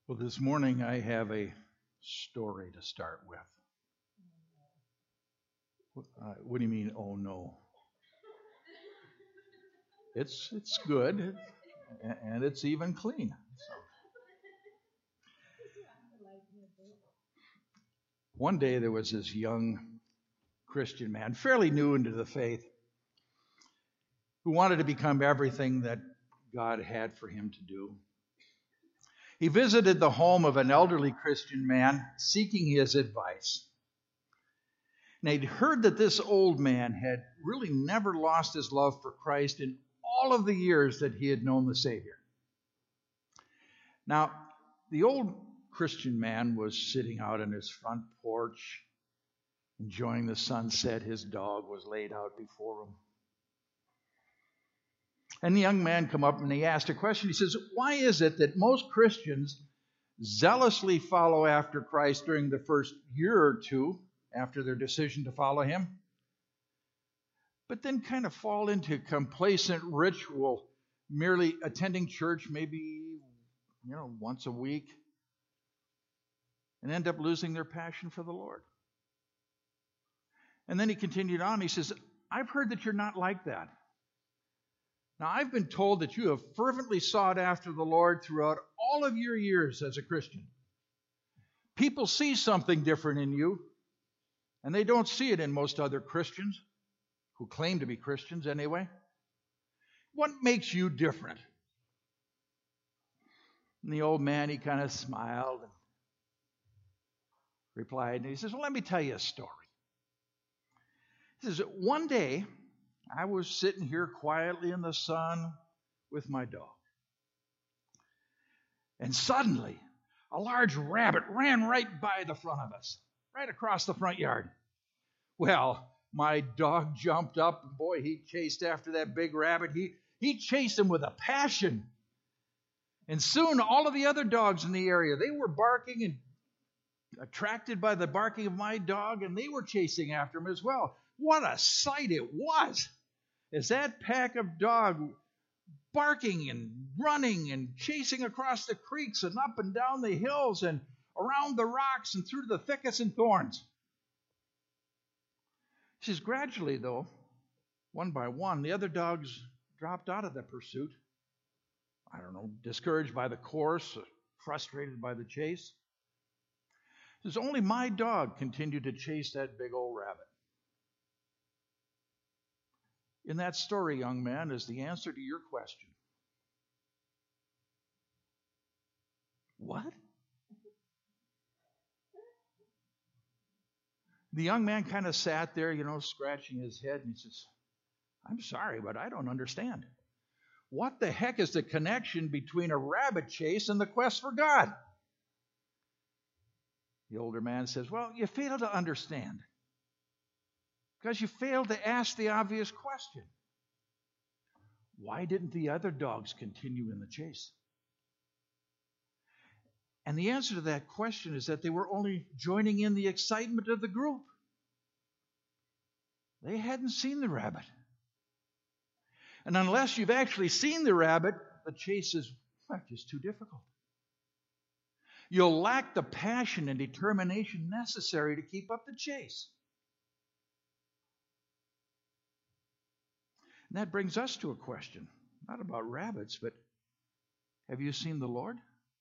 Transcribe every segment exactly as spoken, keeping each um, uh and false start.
Well, this morning I have a story to start with. Uh, what do you mean, oh no? It's it's good, and it's even clean. So. One day there was this young Christian man, fairly new into the faith, who wanted to become everything that God had for him to do. He visited the home of an elderly Christian man seeking his advice. And he'd heard that this old man had really never lost his love for Christ in all of the years that he had known the Savior. Now, the old Christian man was sitting out on his front porch, enjoying the sunset. His dog was laid out before him. And the young man came up and he asked a question. He says, why is it that most Christians zealously follow after Christ during the first year or two after their decision to follow him, but then kind of fall into complacent ritual, merely attending church maybe, you know, once a week, and end up losing their passion for the Lord? And then he continued on. He says, I've heard that you're not like that. Now, I've been told that you have fervently sought after the Lord throughout all of your years as a Christian. People see something different in you, and they don't see it in most other Christians, who claim to be Christians anyway. What makes you different? And the old man, he kind of smiled and replied, and he says, well, let me tell you a story. He says, one day, I was sitting here quietly in the sun with my dog. And suddenly, a large rabbit ran right by the front of us, right across the front yard. Well, my dog jumped up, and boy, he chased after that big rabbit. He, he chased him with a passion. And soon, all of the other dogs in the area, they were barking and attracted by the barking of my dog, and they were chasing after him as well. What a sight it was! As that pack of dogs barking and running and chasing across the creeks and up and down the hills and around the rocks and through the thickets and thorns. She says, gradually, though, one by one, the other dogs dropped out of the pursuit. I don't know, discouraged by the course, frustrated by the chase. She says, only my dog continued to chase that big old rabbit. In that story, young man, is the answer to your question. What? The young man kind of sat there, you know, scratching his head, and he says, I'm sorry, but I don't understand. What the heck is the connection between a rabbit chase and the quest for God? The older man says, well, you fail to understand. Because you failed to ask the obvious question. Why didn't the other dogs continue in the chase? And the answer to that question is that they were only joining in the excitement of the group. They hadn't seen the rabbit. And unless you've actually seen the rabbit, the chase is well, just too difficult. You'll lack the passion and determination necessary to keep up the chase. And that brings us to a question, not about rabbits, but have you seen the Lord?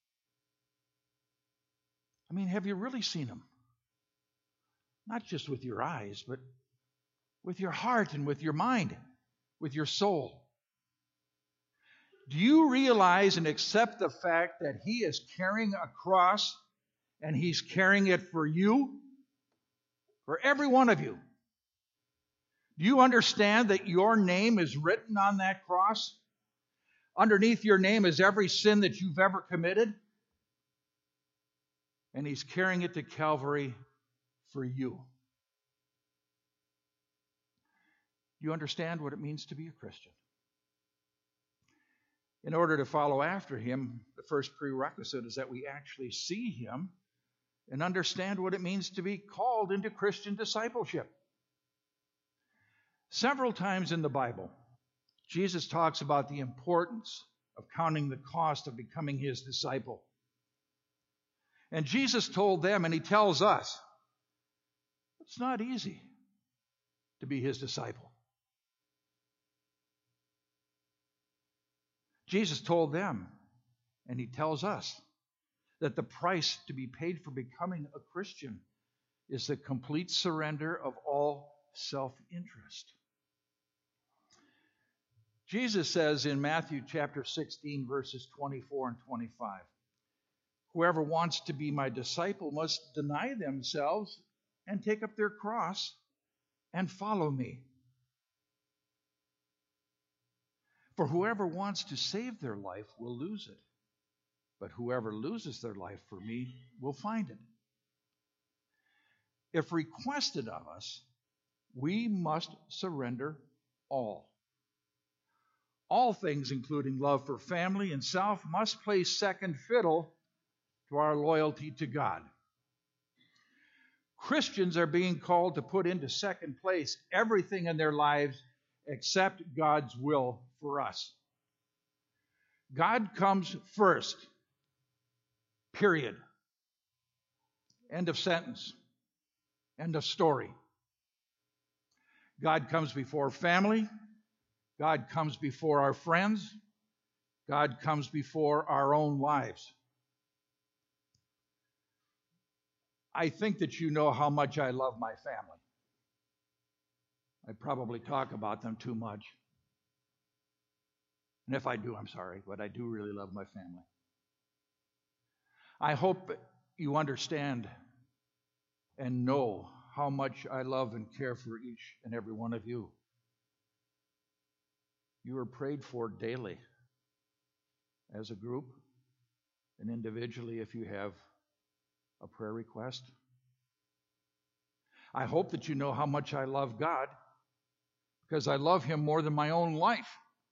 I mean, have you really seen him? Not just with your eyes, but with your heart and with your mind, with your soul. Do you realize and accept the fact that he is carrying a cross and he's carrying it for you? For every one of you. Do you understand that your name is written on that cross? Underneath your name is every sin that you've ever committed. And he's carrying it to Calvary for you. Do you understand what it means to be a Christian? In order to follow after him, the first prerequisite is that we actually see him and understand what it means to be called into Christian discipleship. Several times in the Bible, Jesus talks about the importance of counting the cost of becoming his disciple. And Jesus told them, and he tells us, it's not easy to be his disciple. Jesus told them, and he tells us, that the price to be paid for becoming a Christian is the complete surrender of all self-interest. Jesus says in Matthew chapter sixteen, verses twenty-four and twenty-five, whoever wants to be my disciple must deny themselves and take up their cross and follow me. For whoever wants to save their life will lose it, but whoever loses their life for me will find it. If requested of us, we must surrender all. All things, including love for family and self, must play second fiddle to our loyalty to God. Christians are being called to put into second place everything in their lives except God's will for us. God comes first. Period. End of sentence. End of story. God comes before family. God comes before our friends. God comes before our own lives. I think that you know how much I love my family. I probably talk about them too much. And if I do, I'm sorry, but I do really love my family. I hope you understand and know how much I love and care for each and every one of you. You are prayed for daily as a group and individually if you have a prayer request. I hope that you know how much I love God because I love him more than my own life.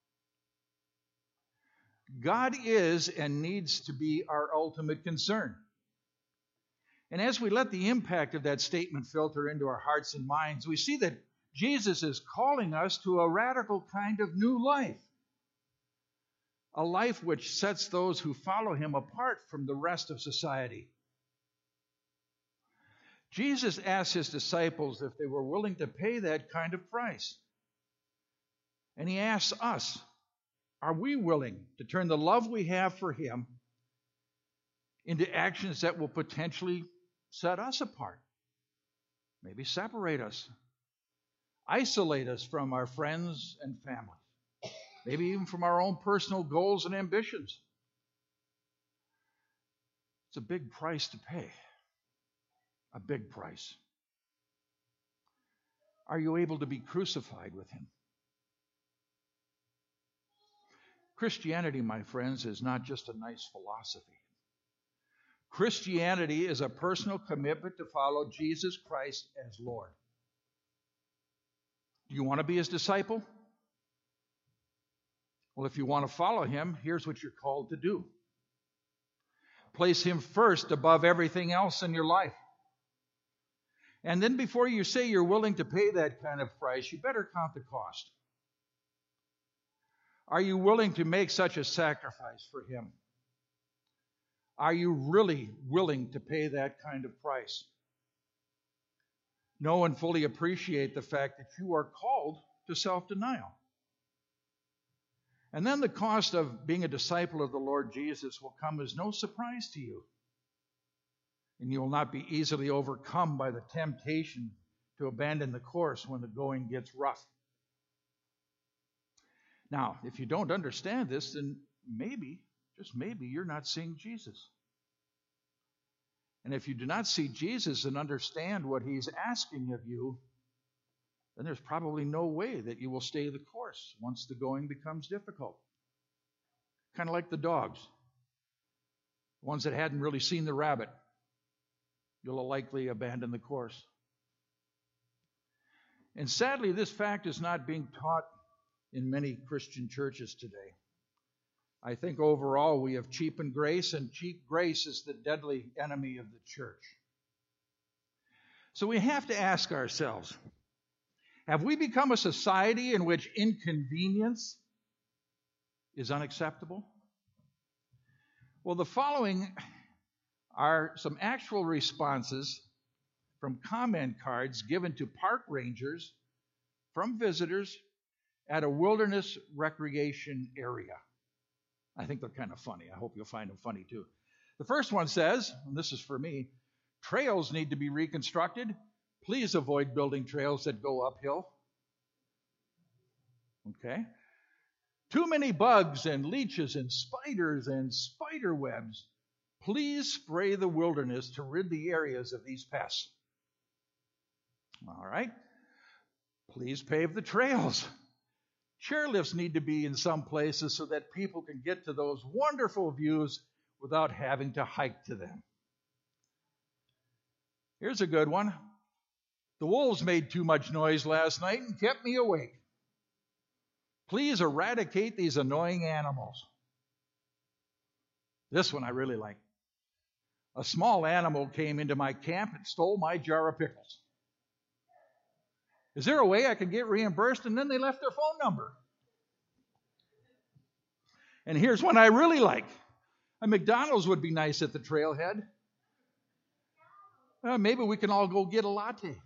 God is and needs to be our ultimate concern. And as we let the impact of that statement filter into our hearts and minds, we see that Jesus is calling us to a radical kind of new life. A life which sets those who follow him apart from the rest of society. Jesus asked his disciples if they were willing to pay that kind of price. And he asks us, are we willing to turn the love we have for him into actions that will potentially set us apart? Maybe separate us, isolate us from our friends and family, maybe even from our own personal goals and ambitions. It's a big price to pay, a big price. Are you able to be crucified with him? Christianity, my friends, is not just a nice philosophy. Christianity is a personal commitment to follow Jesus Christ as Lord. Do you want to be his disciple? Well, if you want to follow him, here's what you're called to do. Place him first above everything else in your life. And then before you say you're willing to pay that kind of price, you better count the cost. Are you willing to make such a sacrifice for him? Are you really willing to pay that kind of price? Know and fully appreciate the fact that you are called to self-denial. And then the cost of being a disciple of the Lord Jesus will come as no surprise to you. And you will not be easily overcome by the temptation to abandon the course when the going gets rough. Now, if you don't understand this, then maybe, just maybe, you're not seeing Jesus. And if you do not see Jesus and understand what he's asking of you, then there's probably no way that you will stay the course once the going becomes difficult. Kind of like the dogs, the ones that hadn't really seen the rabbit. You'll likely abandon the course. And sadly, this fact is not being taught in many Christian churches today. I think overall we have cheapened grace, and cheap grace is the deadly enemy of the church. So we have to ask ourselves, have we become a society in which inconvenience is unacceptable? Well, the following are some actual responses from comment cards given to park rangers from visitors at a wilderness recreation area. I think they're kind of funny. I hope you'll find them funny too. The first one says, and this is for me, trails need to be reconstructed. Please avoid building trails that go uphill. Okay. Too many bugs and leeches and spiders and spider webs. Please spray the wilderness to rid the areas of these pests. All right. Please pave the trails. Chairlifts need to be in some places so that people can get to those wonderful views without having to hike to them. Here's a good one. The wolves made too much noise last night and kept me awake. Please eradicate these annoying animals. This one I really like. A small animal came into my camp and stole my jar of pickles. Is there a way I could get reimbursed? And then they left their phone number. And here's one I really like. A McDonald's would be nice at the trailhead. Uh, maybe we can all go get a latte.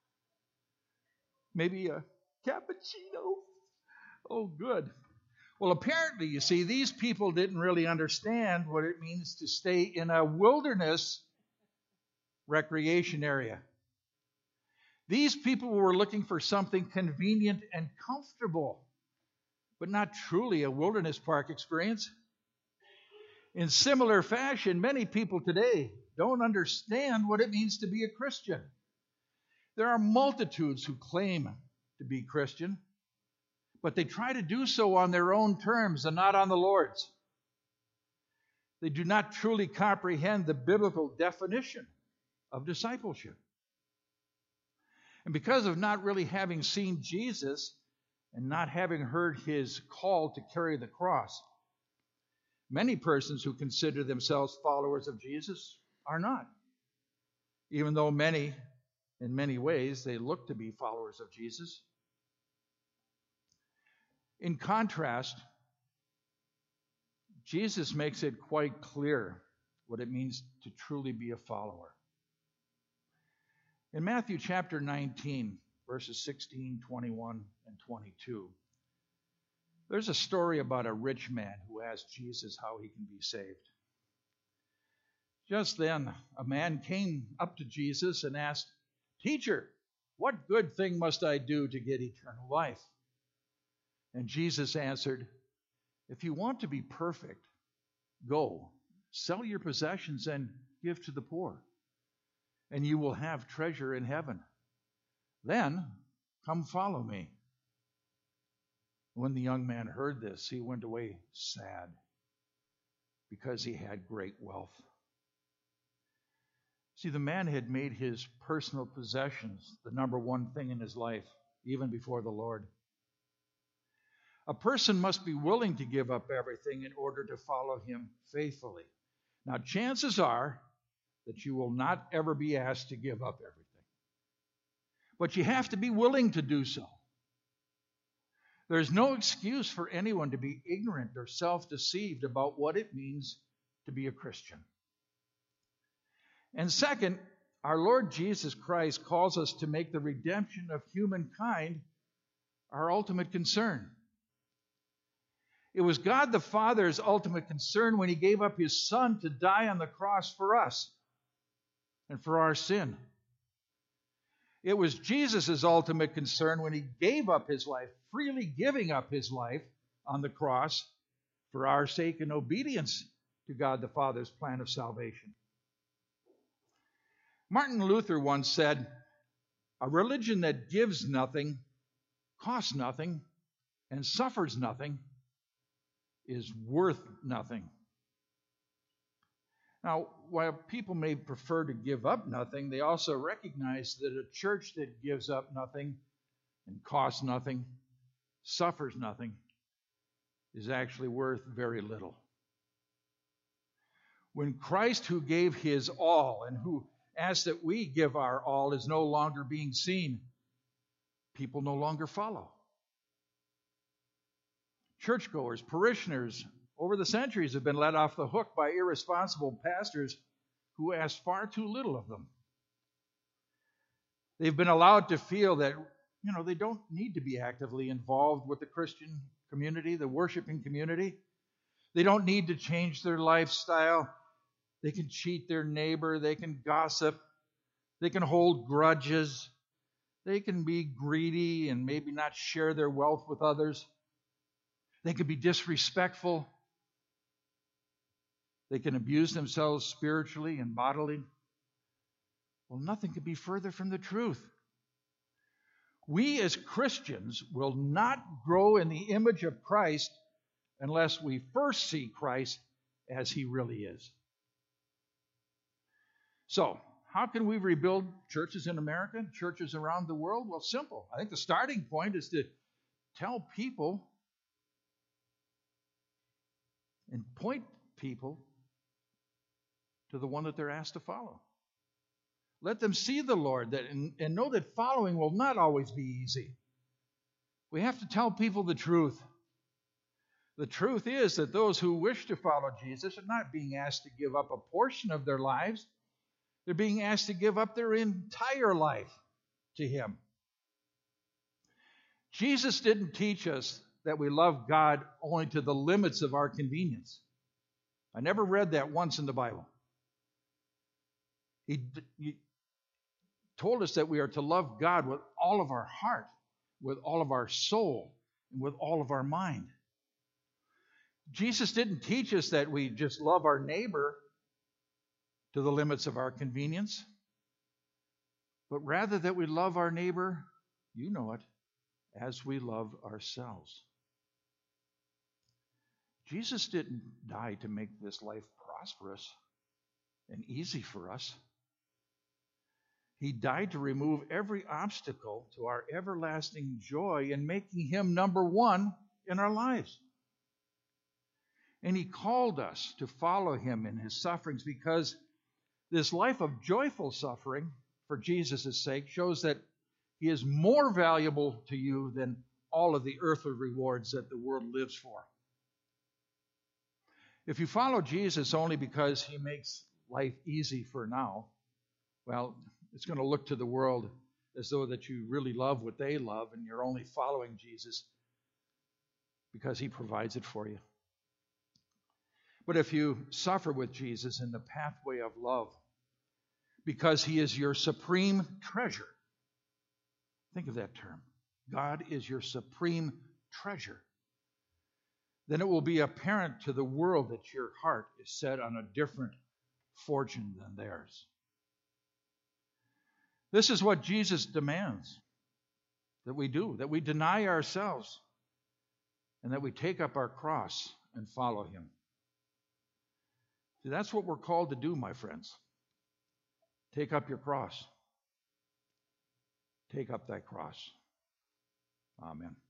Maybe a cappuccino. Oh, good. Well, apparently, you see, these people didn't really understand what it means to stay in a wilderness recreation area. These people were looking for something convenient and comfortable, but not truly a wilderness park experience. In similar fashion, many people today don't understand what it means to be a Christian. There are multitudes who claim to be Christian, but they try to do so on their own terms and not on the Lord's. They do not truly comprehend the biblical definition of discipleship. And because of not really having seen Jesus and not having heard his call to carry the cross, many persons who consider themselves followers of Jesus are not. Even though many, in many ways, they look to be followers of Jesus. In contrast, Jesus makes it quite clear what it means to truly be a follower. In Matthew chapter nineteen, verses sixteen, twenty-one, and twenty-two, there's a story about a rich man who asked Jesus how he can be saved. Just then, a man came up to Jesus and asked, "Teacher, what good thing must I do to get eternal life?" And Jesus answered, "If you want to be perfect, go, sell your possessions and give to the poor, and you will have treasure in heaven. Then come follow me." When the young man heard this, he went away sad because he had great wealth. See, the man had made his personal possessions the number one thing in his life, even before the Lord. A person must be willing to give up everything in order to follow him faithfully. Now, chances are that you will not ever be asked to give up everything. But you have to be willing to do so. There's no excuse for anyone to be ignorant or self-deceived about what it means to be a Christian. And second, our Lord Jesus Christ calls us to make the redemption of humankind our ultimate concern. It was God the Father's ultimate concern when he gave up his Son to die on the cross for us and for our sin. It was Jesus' ultimate concern when he gave up his life, freely giving up his life on the cross for our sake in obedience to God the Father's plan of salvation. Martin Luther once said, "A religion that gives nothing, costs nothing, and suffers nothing is worth nothing." Now, while people may prefer to give up nothing, they also recognize that a church that gives up nothing and costs nothing, suffers nothing, is actually worth very little. When Christ, who gave his all and who asks that we give our all, is no longer being seen, people no longer follow. Churchgoers, parishioners, over the centuries have been let off the hook by irresponsible pastors who ask far too little of them. They've been allowed to feel that, you know, they don't need to be actively involved with the Christian community, the worshiping community. They don't need to change their lifestyle. They can cheat their neighbor. They can gossip. They can hold grudges. They can be greedy and maybe not share their wealth with others. They can be disrespectful. They can abuse themselves spiritually and bodily. Well, nothing could be further from the truth. We as Christians will not grow in the image of Christ unless we first see Christ as he really is. So, how can we rebuild churches in America, churches around the world? Well, simple. I think the starting point is to tell people and point people to the one that they're asked to follow. Let them see the Lord that, and, and know that following will not always be easy. We have to tell people the truth. The truth is that those who wish to follow Jesus are not being asked to give up a portion of their lives. They're being asked to give up their entire life to him. Jesus didn't teach us that we love God only to the limits of our convenience. I never read that once in the Bible. He, he told us that we are to love God with all of our heart, with all of our soul, and with all of our mind. Jesus didn't teach us that we just love our neighbor to the limits of our convenience, but rather that we love our neighbor, you know it, as we love ourselves. Jesus didn't die to make this life prosperous and easy for us. He died to remove every obstacle to our everlasting joy and making him number one in our lives. And he called us to follow him in his sufferings because this life of joyful suffering for Jesus' sake shows that he is more valuable to you than all of the earthly rewards that the world lives for. If you follow Jesus only because he makes life easy for now, well, it's going to look to the world as though that you really love what they love and you're only following Jesus because he provides it for you. But if you suffer with Jesus in the pathway of love because he is your supreme treasure, think of that term. God is your supreme treasure. Then it will be apparent to the world that your heart is set on a different fortune than theirs. This is what Jesus demands that we do, that we deny ourselves and that we take up our cross and follow him. See, that's what we're called to do, my friends. Take up your cross. Take up that cross. Amen.